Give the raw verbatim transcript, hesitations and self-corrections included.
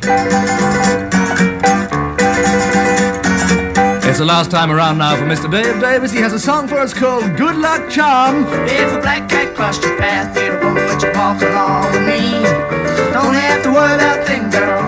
It's the last time around now for Mister Dave Davis. He has a song for us called Good Luck Charm. If a black cat crossed your path, it'll won't let you walk along with me. Don't have to worry about things, girl.